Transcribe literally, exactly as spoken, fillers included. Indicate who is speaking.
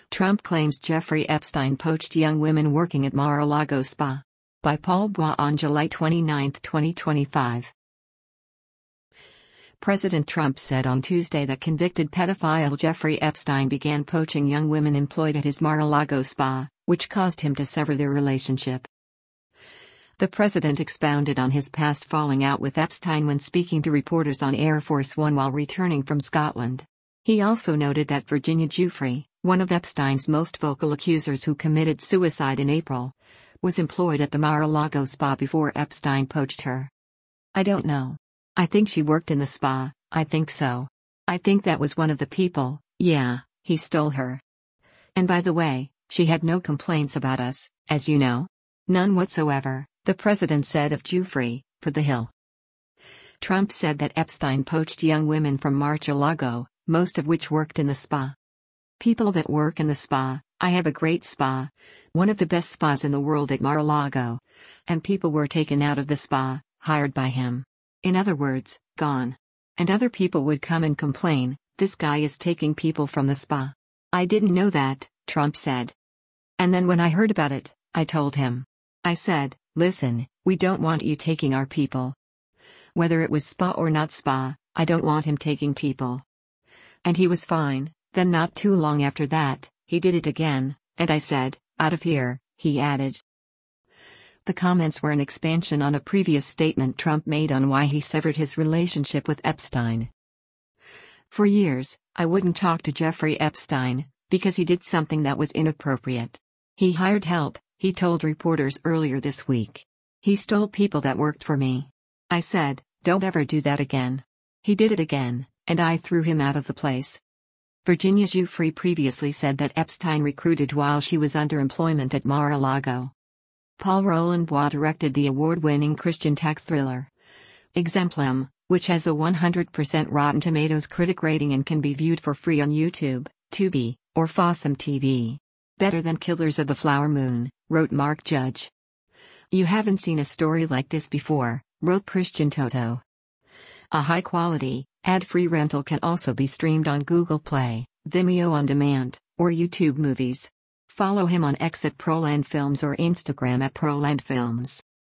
Speaker 1: Trump claims Jeffrey Epstein poached young women working at Mar-a-Lago Spa. By Paul Bois on July twenty-ninth, twenty twenty-five. President Trump said on Tuesday that convicted pedophile Jeffrey Epstein began poaching young women employed at his Mar-a-Lago Spa, which caused him to sever their relationship. The president expounded on his past falling out with Epstein when speaking to reporters on Air Force One while returning from Scotland. He also noted that Virginia Giuffre, one of Epstein's most vocal accusers who committed suicide in April, was employed at the Mar-a-Lago Spa before Epstein poached her. "I don't know. I think she worked in the spa, I think so. I think that was one of the people, yeah, he stole her. And by the way, she had no complaints about us, as you know. None whatsoever," the president said of Giuffre, for The Hill. Trump said that Epstein poached young women from Mar-a-Lago, most of which worked in the spa. "People that work in the spa, I have a great spa, one of the best spas in the world at Mar-a-Lago. And people were taken out of the spa, hired by him. In other words, gone. And other people would come and complain, this guy is taking people from the spa. I didn't know that," Trump said. "And then when I heard about it, I told him. I said, listen, we don't want you taking our people. Whether it was spa or not spa, I don't want him taking people." And he was fine. Then not too long after that, he did it again, and I said, "Out of here," he added. The comments were an expansion on a previous statement Trump made on why he severed his relationship with Epstein. "For years, I wouldn't talk to Jeffrey Epstein, because he did something that was inappropriate. He hired help," he told reporters earlier this week. "He stole people that worked for me. I said, don't ever do that again. He did it again, and I threw him out of the place." Virginia Giuffre previously said that Epstein recruited while she was under employment at Mar-a-Lago. Paul Roland Bois directed the award-winning Christian tech thriller Exemplum, which has a one hundred percent Rotten Tomatoes critic rating and can be viewed for free on YouTube, Tubi, or Fossum T V. "Better than Killers of the Flower Moon," wrote Mark Judge. "You haven't seen a story like this before," wrote Christian Toto. A high-quality, ad-free rental can also be streamed on Google Play, Vimeo On Demand, or YouTube Movies. Follow him on X at Proland Films or Instagram at Proland Films.